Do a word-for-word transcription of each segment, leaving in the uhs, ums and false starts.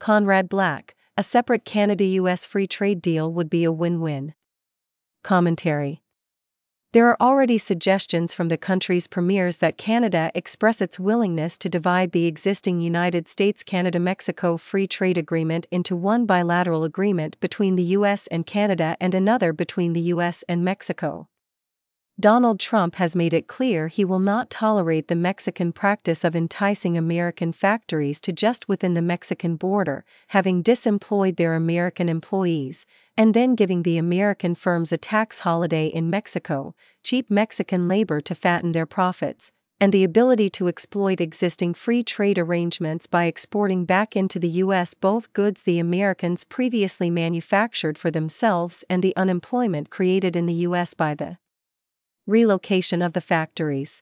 Conrad Black, a separate Canada U S free trade deal would be a win-win. Commentary. There are already suggestions from the country's premiers that Canada express its willingness to divide the existing United States-Canada-Mexico Free Trade Agreement into one bilateral agreement between the U S and Canada and another between the U S and Mexico. Donald Trump has made it clear he will not tolerate the Mexican practice of enticing American factories to just within the Mexican border, having disemployed their American employees, and then giving the American firms a tax holiday in Mexico, cheap Mexican labor to fatten their profits, and the ability to exploit existing free trade arrangements by exporting back into the U S both goods the Americans previously manufactured for themselves and the unemployment created in the U S by the relocation of the factories.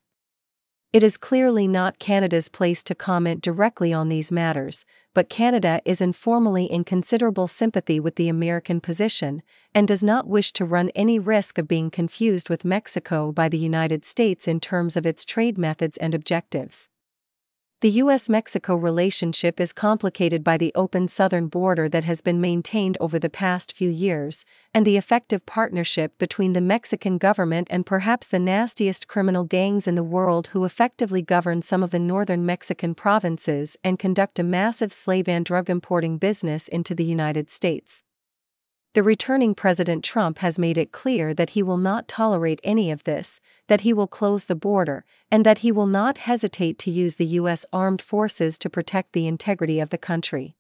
It is clearly not Canada's place to comment directly on these matters, but Canada is informally in considerable sympathy with the American position, and does not wish to run any risk of being confused with Mexico by the United States in terms of its trade methods and objectives. The U S Mexico relationship is complicated by the open southern border that has been maintained over the past few years, and the effective partnership between the Mexican government and perhaps the nastiest criminal gangs in the world who effectively govern some of the northern Mexican provinces and conduct a massive slave and drug importing business into the United States. The returning President Trump has made it clear that he will not tolerate any of this, that he will close the border, and that he will not hesitate to use the U S armed forces to protect the integrity of the country.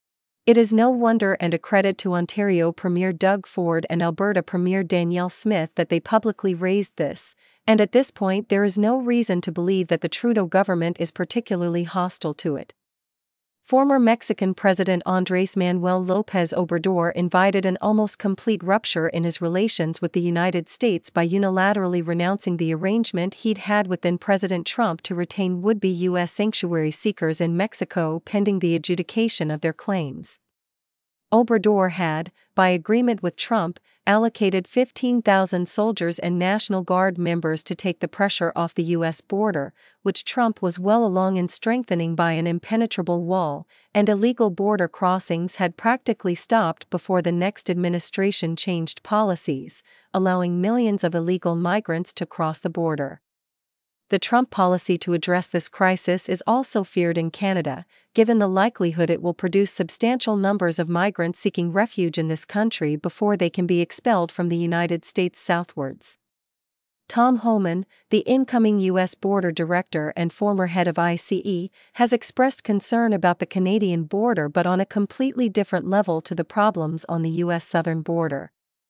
It is no wonder and a credit to Ontario Premier Doug Ford and Alberta Premier Danielle Smith that they publicly raised this, and at this point there is no reason to believe that the Trudeau government is particularly hostile to it. Former Mexican President Andrés Manuel López Obrador invited an almost complete rupture in his relations with the United States by unilaterally renouncing the arrangement he'd had with then President Trump to retain would-be U S sanctuary seekers in Mexico pending the adjudication of their claims. Obrador had, by agreement with Trump, allocated fifteen thousand soldiers and National Guard members to take the pressure off the U S border, which Trump was well along in strengthening by an impenetrable wall, and illegal border crossings had practically stopped before the next administration changed policies, allowing millions of illegal migrants to cross the border. The Trump policy to address this crisis is also feared in Canada, given the likelihood it will produce substantial numbers of migrants seeking refuge in this country before they can be expelled from the United States southwards. Tom Homan, the incoming U S border director and former head of I C E, has expressed concern about the Canadian border but on a completely different level to the problems on the U S southern border.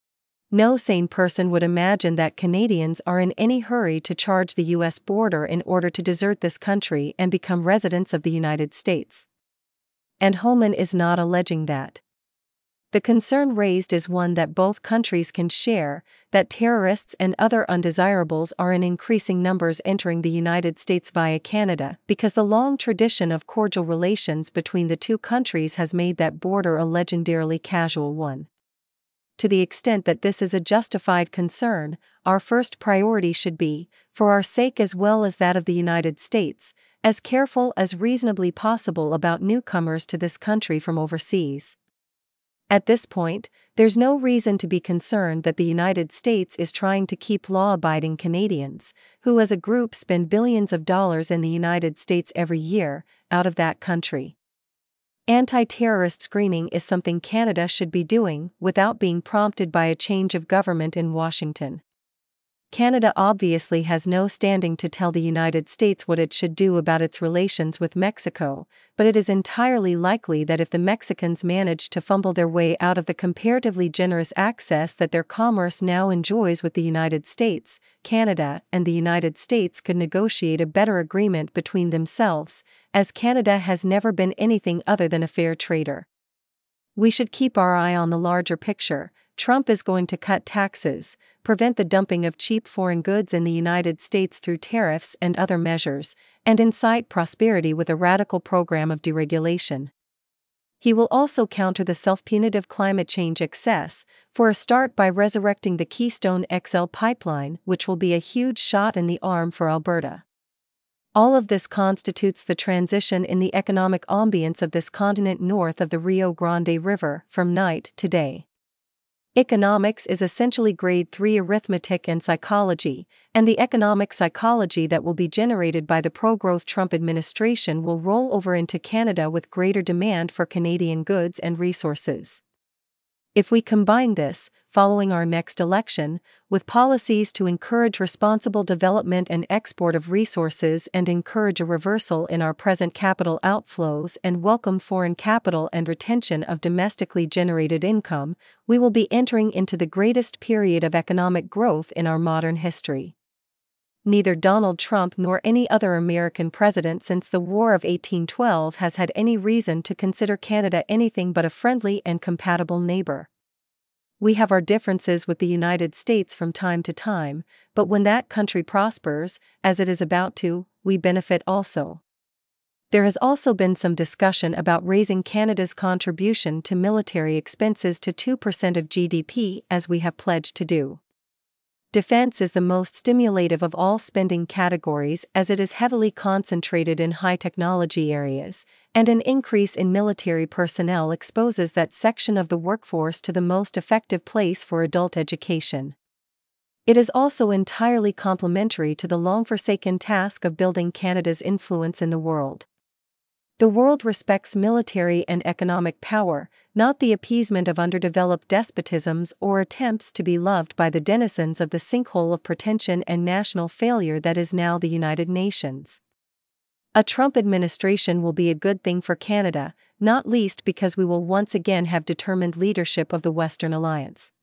No sane person would imagine that Canadians are in any hurry to charge the U S border in order to desert this country and become residents of the United States. And Homan is not alleging that. The concern raised is one that both countries can share, that terrorists and other undesirables are in increasing numbers entering the United States via Canada because the long tradition of cordial relations between the two countries has made that border a legendarily casual one. To the extent that this is a justified concern, our first priority should be, for our sake as well as that of the United States, as careful as reasonably possible about newcomers to this country from overseas. At this point, there's no reason to be concerned that the United States is trying to keep law-abiding Canadians, who as a group spend billions of dollars in the United States every year, out of that country. Anti-terrorist screening is something Canada should be doing without being prompted by a change of government in Washington. Canada obviously has no standing to tell the United States what it should do about its relations with Mexico, but it is entirely likely that if the Mexicans manage to fumble their way out of the comparatively generous access that their commerce now enjoys with the United States, Canada and the United States could negotiate a better agreement between themselves, as Canada has never been anything other than a fair trader. We should keep our eye on the larger picture. Trump is going to cut taxes, prevent the dumping of cheap foreign goods in the United States through tariffs and other measures, and incite prosperity with a radical program of deregulation. He will also counter the self-punitive climate change excess, for a start by resurrecting the Keystone X L pipeline, which will be a huge shot in the arm for Alberta. All of this constitutes the transition in the economic ambience of this continent north of the Rio Grande River from night to day. Economics is essentially grade three arithmetic and psychology, and the economic psychology that will be generated by the pro-growth Trump administration will roll over into Canada with greater demand for Canadian goods and resources. If we combine this, following our next election, with policies to encourage responsible development and export of resources and encourage a reversal in our present capital outflows and welcome foreign capital and retention of domestically generated income, we will be entering into the greatest period of economic growth in our modern history. Neither Donald Trump nor any other American president since the War of eighteen twelve has had any reason to consider Canada anything but a friendly and compatible neighbor. We have our differences with the United States from time to time, but when that country prospers, as it is about to, we benefit also. There has also been some discussion about raising Canada's contribution to military expenses to two percent of G D P as we have pledged to do. Defense is the most stimulative of all spending categories as it is heavily concentrated in high-technology areas, and an increase in military personnel exposes that section of the workforce to the most effective place for adult education. It is also entirely complementary to the long-forsaken task of building Canada's influence in the world. The world respects military and economic power, not the appeasement of underdeveloped despotisms or attempts to be loved by the denizens of the sinkhole of pretension and national failure that is now the United Nations. A Trump administration will be a good thing for Canada, not least because we will once again have determined leadership of the Western Alliance.